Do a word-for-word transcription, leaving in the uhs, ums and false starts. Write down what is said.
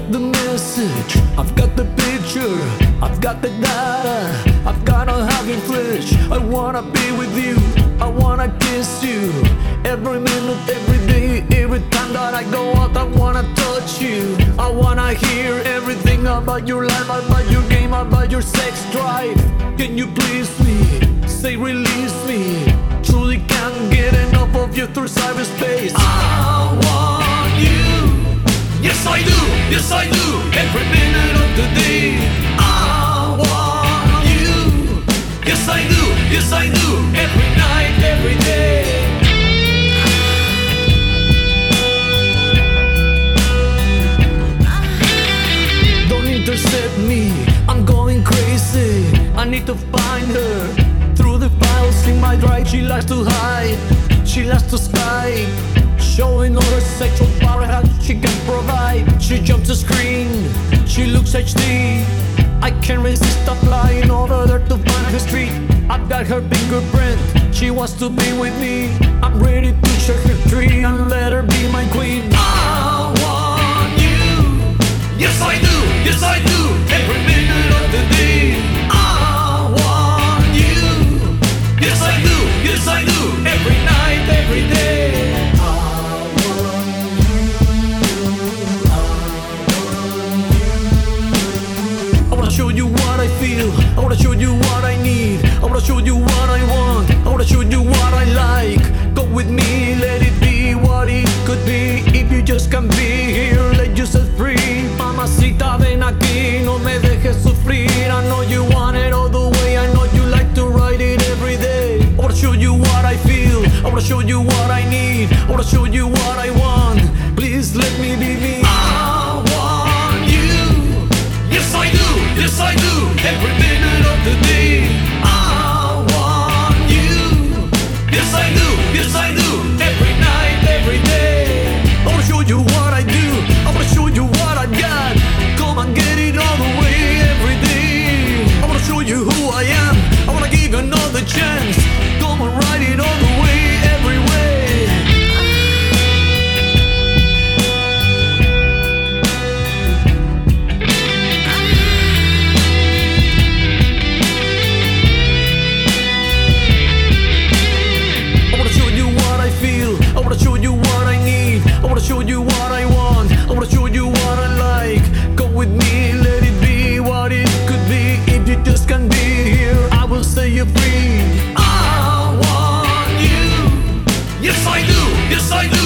got the message, I've got the picture, I've got the data, I've got a hugging flesh. I wanna be with you, I wanna kiss you. Every minute, every day, every time that I go out, I wanna touch you. I wanna hear everything about your life, about your game, about your sex drive. Can you please me, say release me? Truly can't get enough of you through cyberspace. I want you, yes I do, yes I do. Every minute of the day, I want you, yes I do, yes I do. Every night, every day. Don't intercept me, I'm going crazy. I need to find her through the files in my drive. She likes to hide, she likes to Skype, showing all her sexual power how she can provide. She jumps the screen, she looks H D. I can't resist applying over there to find her street. I've got her fingerprint, she wants to be with me. I'm ready to share her tree and let her be my queen. I want you, yes I do, yes I do. Every minute of the day, I want you, yes I do, yes I do. Every night, every day. Show you what I feel, I wanna show you what I need, I wanna show you what I want, I wanna show you what I like. Go with me, let it be what it could be. If you just can't be here, let yourself free. Mamacita, ven aquí, no me dejes sufrir. I know you want it all the way, I know you like to ride it every day. I wanna show you what I feel, I wanna show you what I need, I wanna show you what I want. Please let me be me. I want you, yes I do, yes I do. Every minute of the day, I want you, yes I do, yes I do. Every night, every day. I wanna show you what I do, I wanna show you what I got. Come and get it all the way every day. I wanna show you who I am, I wanna give you another chance. Come and ride it all the way every way. I wanna show you what I need, I wanna show you what I want, I wanna show you what I like. Go with me, let it be what it could be. If you just can't be here, I will set you free. I want you, yes I do, yes I do.